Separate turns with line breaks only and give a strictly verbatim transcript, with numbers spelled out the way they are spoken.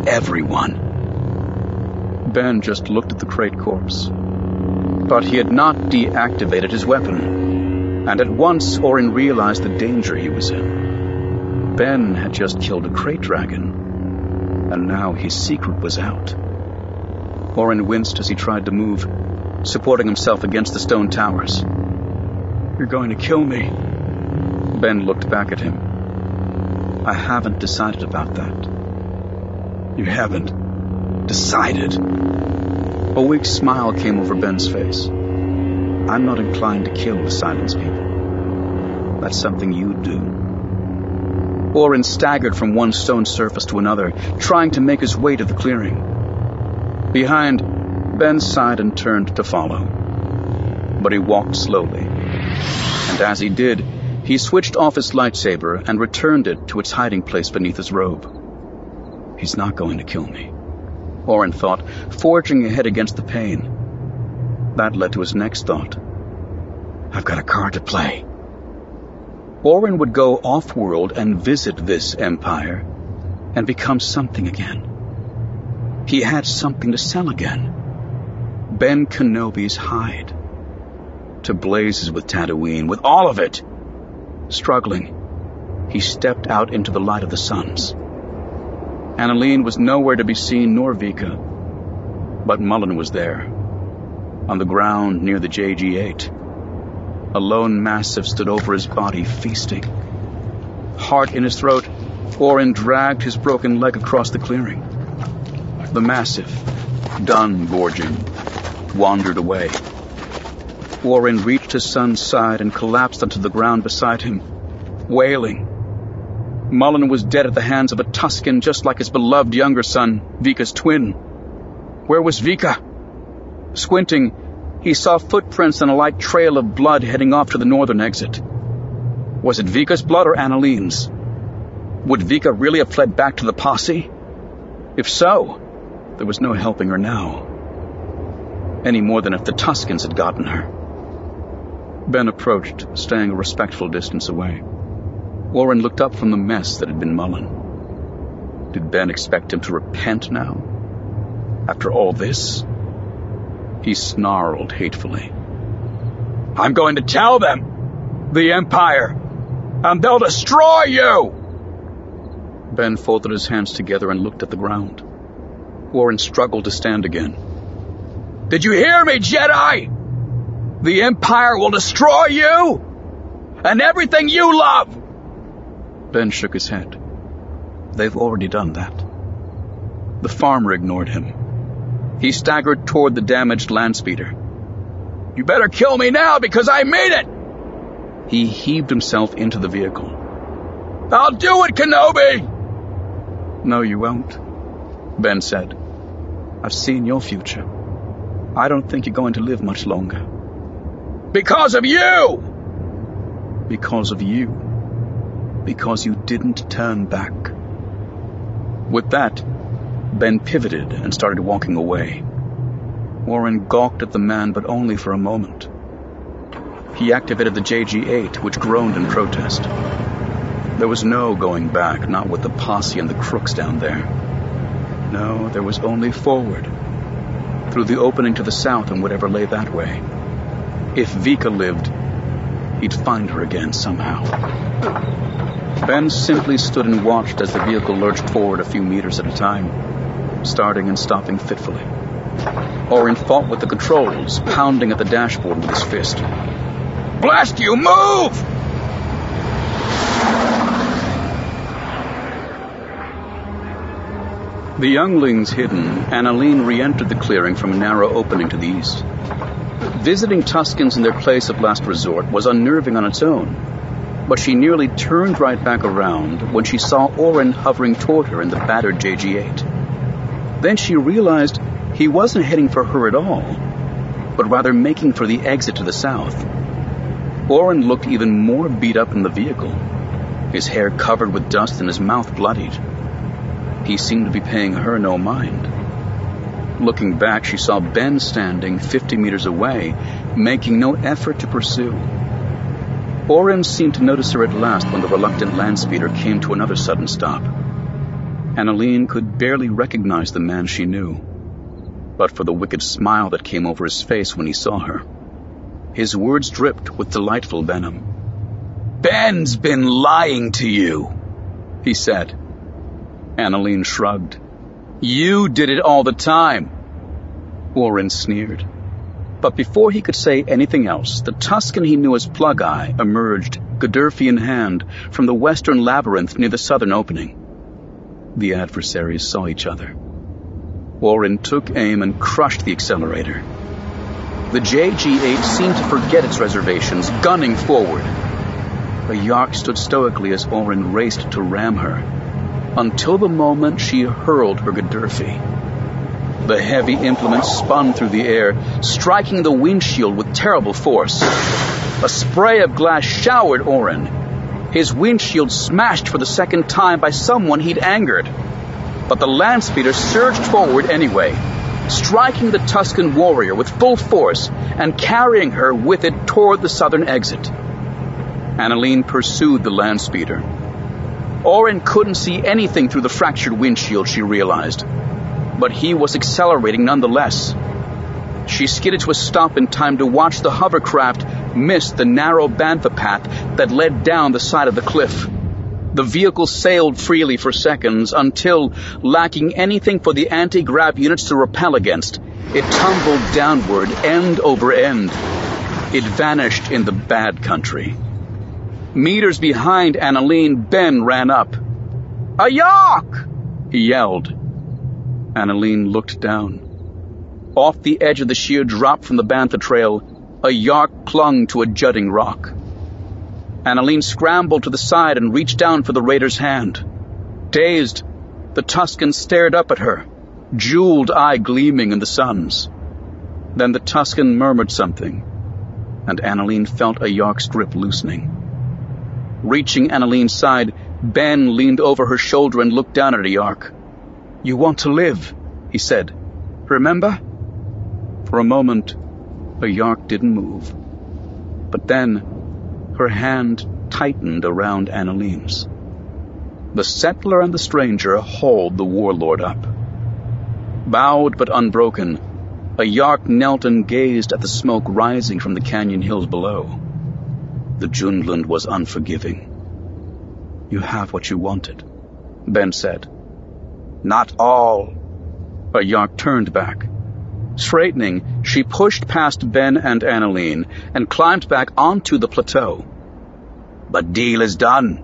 everyone. Ben just looked at the crate corpse. But he had not deactivated his weapon, and at once Orin realized the danger he was in. Ben had just killed a crate dragon, and now his secret was out. Orin winced as he tried to move, supporting himself against the stone towers. "You're going to kill me." Ben looked back at him. "I haven't decided about that." "You haven't decided?" A weak smile came over Ben's face. "I'm not inclined to kill the Silence people. That's something you do." Orin staggered from one stone surface to another, trying to make his way to the clearing. Behind, Ben sighed and turned to follow. But he walked slowly, and as he did, he switched off his lightsaber and returned it to its hiding place beneath his robe. "He's not going to kill me," Orin thought, forging ahead against the pain. That led to his next thought. "I've got a card to play." Orin would go off-world and visit this empire and become something again. He had something to sell again. Ben Kenobi's hide. To blazes with Tatooine, with all of it. Struggling, he stepped out into the light of the suns. Annalene was nowhere to be seen, nor Vika. But Mullen was there, on the ground near the J G eight. A lone Massive stood over his body, feasting. Heart in his throat, Orin dragged his broken leg across the clearing. The Massive, done gorging, wandered away. Orin reached his son's side and collapsed onto the ground beside him, wailing. Mullen was dead at the hands of a Tusken, just like his beloved younger son, Vika's twin. Where was Vika? Squinting, he saw footprints and a light trail of blood heading off to the northern exit. Was it Vika's blood or Annalene's? Would Vika really have fled back to the posse? If so, there was no helping her now, any more than if the Tuskens had gotten her. Ben approached, staying a respectful distance away. Orin looked up from the mess that had been Mullen. Did Ben expect him to repent now? After all this? He snarled hatefully. "I'm going to tell them! The Empire! And they'll destroy you!" Ben folded his hands together and looked at the ground. Orin struggled to stand again. "Did you hear me, Jedi? The Empire will destroy you! And everything you love!" Ben shook his head. "They've already done that." The farmer ignored him. He staggered toward the damaged landspeeder. "You better kill me now, because I made it!" He heaved himself into the vehicle. "I'll do it, Kenobi!" "No, you won't," Ben said. "I've seen your future. I don't think you're going to live much longer." "Because of you!" "Because of you. Because you didn't turn back." With that, Ben pivoted and started walking away. Orin gawked at the man, but only for a moment. He activated the J G eight, which groaned in protest. There was no going back, not with the posse and the crooks down there. No, there was only forward, through the opening to the south and whatever lay that way. If Vika lived, he'd find her again somehow. Ben simply stood and watched as the vehicle lurched forward a few meters at a time, starting and stopping fitfully. Orin fought with the controls, pounding at the dashboard with his fist. "Blast you, move!" The younglings hidden, Annalene re-entered the clearing from a narrow opening to the east. Visiting Tuskens in their place of last resort was unnerving on its own, but she nearly turned right back around when she saw Orin hovering toward her in the battered J G eight. Then she realized he wasn't heading for her at all, but rather making for the exit to the south. Orin looked even more beat up in the vehicle, his hair covered with dust and his mouth bloodied. He seemed to be paying her no mind. Looking back, she saw Ben standing fifty meters away, making no effort to pursue. Orin seemed to notice her at last when the reluctant landspeeder came to another sudden stop. Annalene could barely recognize the man she knew, but for the wicked smile that came over his face when he saw her. His words dripped with delightful venom. "Ben's been lying to you," he said. Annalene shrugged. "You did it all the time," Orin sneered. But before he could say anything else, the Tusken he knew as Plug-Eye emerged, Godurfi in hand, from the western labyrinth near the southern opening. The adversaries saw each other. Orin took aim and crushed the accelerator. The J G eight seemed to forget its reservations, gunning forward. A Yark stood stoically as Orin raced to ram her, until the moment she hurled her Godurfi. The heavy implement spun through the air, striking the windshield with terrible force. A spray of glass showered Orin. His windshield smashed for the second time by someone he'd angered. But the landspeeder surged forward anyway, striking the Tusken warrior with full force and carrying her with it toward the southern exit. Annalene pursued the landspeeder. Orin couldn't see anything through the fractured windshield, she realized, but he was accelerating nonetheless. She skidded to a stop in time to watch the hovercraft miss the narrow bantha path that led down the side of the cliff. The vehicle sailed freely for seconds until, lacking anything for the anti-grav units to repel against, it tumbled downward end over end. It vanished in the bad country. Meters behind Annalene, Ben ran up. "A Yark!" he yelled. Annalene looked down. Off the edge of the sheer drop from the bantha trail, a Yark clung to a jutting rock. Annalene scrambled to the side and reached down for the raider's hand. Dazed, the Tusken stared up at her, jeweled eye gleaming in the suns. Then the Tusken murmured something, and Annalene felt a Yark's grip loosening. Reaching Annalene's side, Ben leaned over her shoulder and looked down at a Yark. "You want to live," he said. "Remember?" For a moment, a Yark didn't move. But then, her hand tightened around Annalene's. The settler and the stranger hauled the warlord up. Bowed but unbroken, a Yark knelt and gazed at the smoke rising from the canyon hills below. The Jundland was unforgiving. "You have what you wanted," Ben said. "Not all." A Yark turned back. Straightening, she pushed past Ben and Annalene and climbed back onto the plateau. "But deal is done.